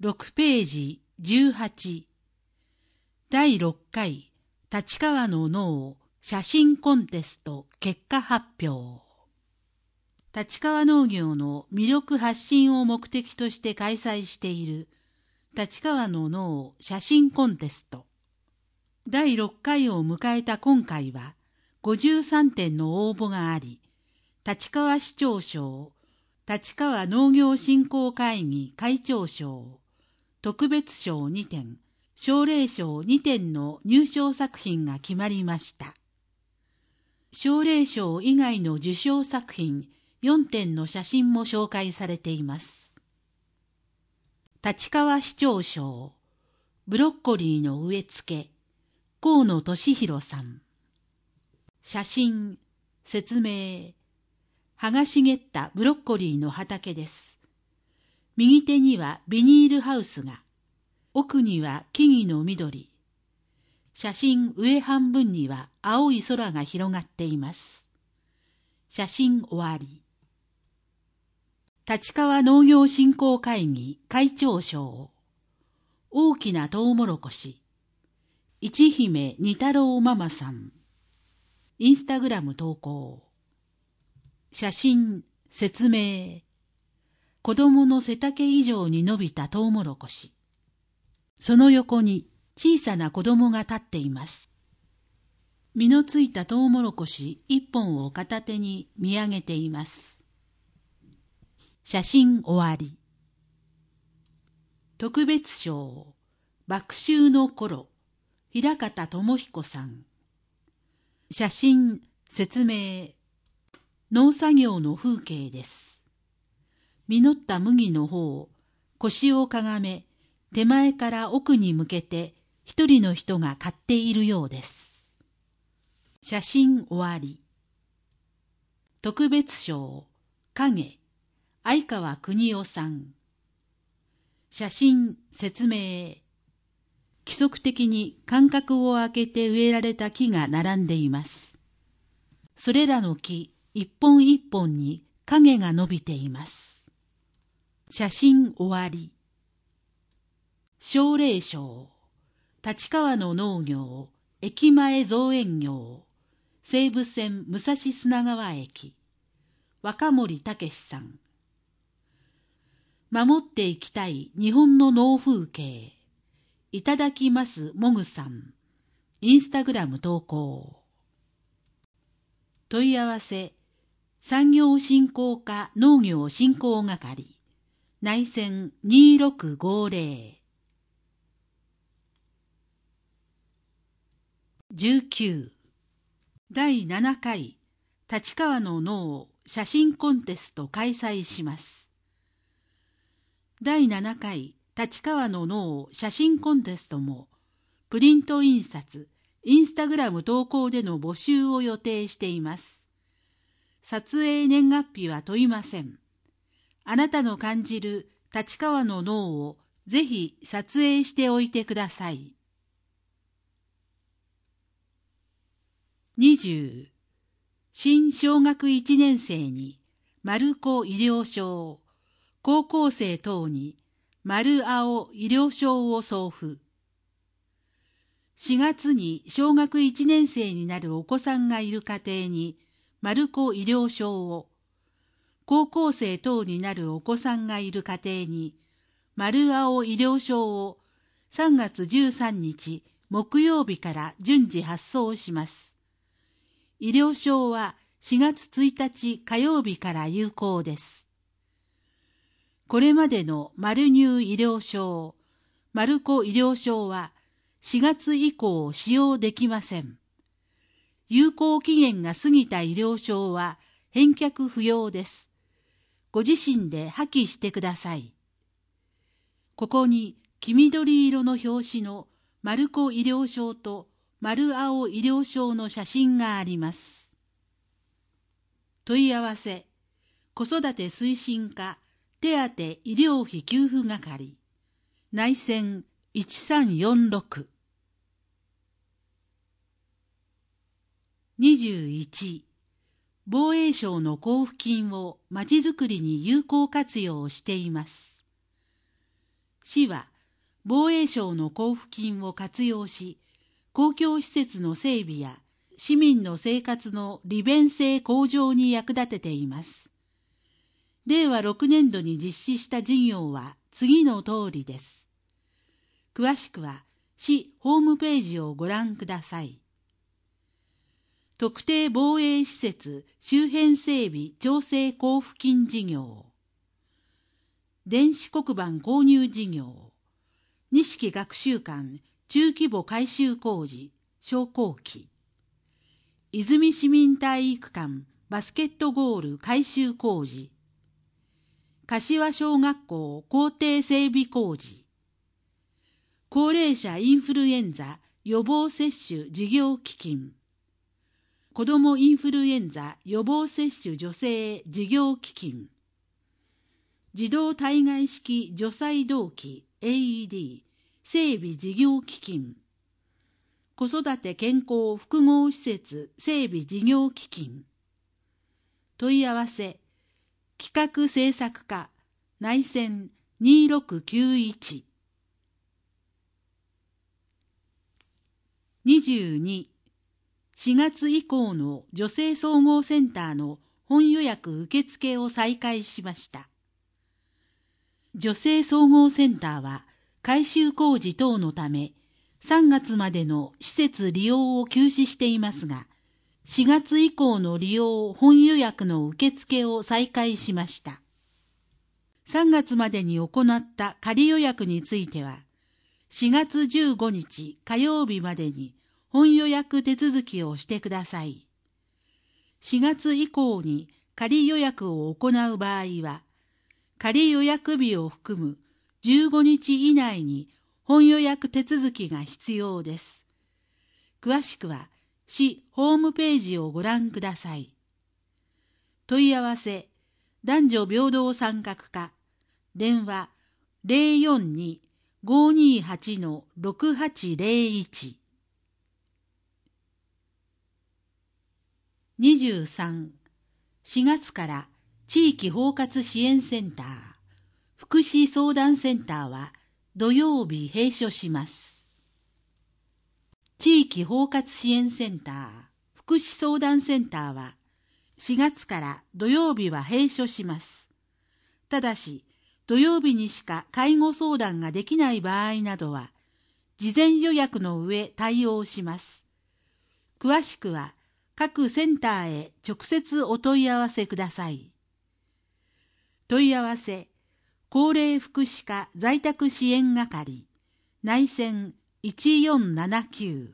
6ページ18。第6回立川の農写真コンテスト結果発表。立川農業の魅力発信を目的として開催している立川の農写真コンテスト。第6回を迎えた今回は53点の応募があり、立川市長賞、立川農業振興会議会長賞、特別賞2点、奨励賞2点の入賞作品が決まりました。奨励賞以外の受賞作品4点の写真も紹介されています。立川市長賞、ブロッコリーの植え付け、河野俊弘さん。写真、説明。葉が茂ったブロッコリーの畑です。右手にはビニールハウスが、奥には木々の緑。写真上半分には青い空が広がっています。写真終わり。立川農業振興会議会長賞。大きなトウモロコシ。一姫二太郎ママさん。インスタグラム投稿。写真、説明。子供の背丈以上に伸びたトウモロコシ。その横に小さな子供が立っています。実のついたトウモロコシ一本を片手に見上げています。写真終わり。特別賞、麦秋の頃、平方智彦さん。写真、説明。農作業の風景です。実った麦の方、腰をかがめ、手前から奥に向けて一人の人が買っているようです。写真終わり。特別賞、影、相川邦夫さん。写真、説明。規則的に間隔を空けて植えられた木が並んでいます。それらの木一本一本に影が伸びています。写真終わり。奨励賞、立川の農業、駅前造園業、西武線武蔵砂川駅、若森武さん。守っていきたい日本の農風景、いただきますもぐさん。インスタグラム投稿。問い合わせ、産業振興課農業振興係、内線2650。19。第7回立川の農写真コンテスト開催します。第7回立川の農写真コンテストもプリント印刷、インスタグラム投稿での募集を予定しています。撮影年月日は問いません。あなたの感じる立川の農をぜひ撮影しておいてください。20. 新小学1年生に丸子医療証、高校生等に丸青医療証を送付。4月に小学1年生になるお子さんがいる家庭に丸子医療証を、高校生等になるお子さんがいる家庭に丸青医療証を3月13日木曜日から順次発送します。医療証は4月1日火曜日から有効です。これまでの丸乳医療証、丸子医療証は4月以降使用できません。有効期限が過ぎた医療証は返却不要です。ご自身で破棄してください。ここに黄緑色の表紙の丸子医療証と丸青医療証の写真があります。問い合わせ、子育て推進課手当医療費給付係、内線1346。21. 防衛省の交付金をまちづくりに有効活用しています。 市は防衛省の交付金を活用し、公共施設の整備や市民の生活の利便性向上に役立てています。令和6年度に実施した事業は次の通りです。詳しくは市ホームページをご覧ください。特定防衛施設周辺整備調整交付金事業、電子黒板購入事業、錦学習館中規模改修工事昇降機、泉市民体育館バスケットゴール改修工事、柏小学校校庭整備工事、高齢者インフルエンザ予防接種事業基金、子どもインフルエンザ予防接種助成事業基金、自動体外式除細動器 AED 整備事業基金、子育て健康複合施設整備事業基金。問い合わせ企画制作課内線2691。 22、4月以降の女性総合センターの本予約受付を再開しました。女性総合センターは改修工事等のため3月までの施設利用を休止していますが、4月以降の利用本予約の受付を再開しました。3月までに行った仮予約については、4月15日火曜日までに本予約手続きをしてください。4月以降に仮予約を行う場合は、仮予約日を含む15日以内に本予約手続きが必要です。詳しくは市ホームページをご覧ください。問い合わせ男女平等参画課電話 042-528-6801。 23、4月から地域包括支援センター、福祉相談センターは土曜日閉所します。地域包括支援センター、福祉相談センターは4月から土曜日は閉所します。ただし、土曜日にしか介護相談ができない場合などは、事前予約の上対応します。詳しくは各センターへ直接お問い合わせください。問い合わせ高齢福祉課在宅支援係内線1479。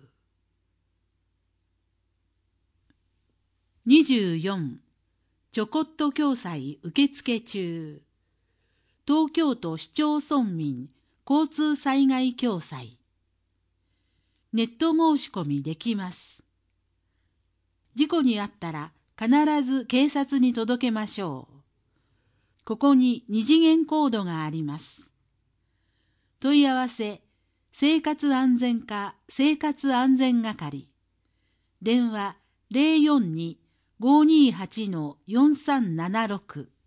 24、ちょこっと共済受付中、東京都市町村民交通災害共済。ネット申し込みできます。事故に遭ったら必ず警察に届けましょう。ここに2次元コードがあります。問い合わせ生活安全課生活安全係電話 042-528-4376